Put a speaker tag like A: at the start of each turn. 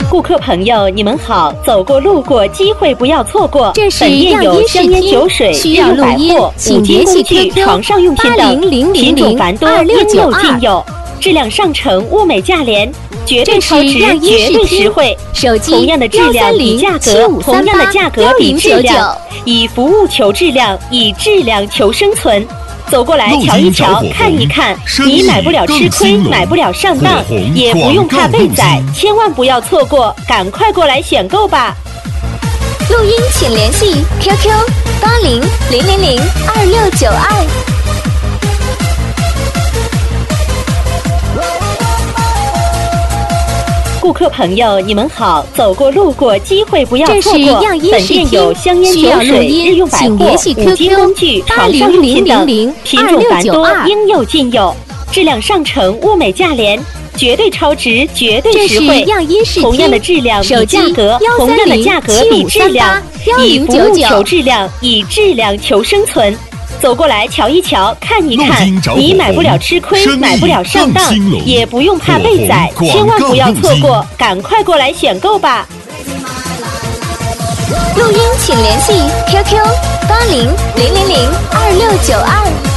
A: 顾客朋友，你们好，走过路过，机会不要错过。
B: 这是
A: 本店有香烟、酒水、
B: 需要录音，
A: 请联系 QQ 床上用品等，品种繁多，应有尽有，质量上乘，物美价廉，绝对超值，绝对实惠。
B: 手机
A: 同样的质量比价格，同样的价格比质量，以服务求质量，以质量求生存。走过来瞧一瞧，看一看，你买不了吃亏，买不了上当，也不用怕被宰，千万不要错过，赶快过来选购吧。
B: 录音请联系 QQ 8000022692。
A: 顾客朋友，你们好，走过路过，机会不要错过。本店有香烟、酒水、日用百货、五金工具、床上用品等，品种繁多，应有尽有，质量上乘，物美价廉，绝对超值，绝对实惠。同样的质量比价格，同样的价格比质量，以服务求质量，以质量求生存。走过来瞧一瞧，看一看，你买不了吃亏，买不了上当，也不用怕被宰，千万不要错过，赶快过来选购吧。
B: 录音请联系 QQ8000022692。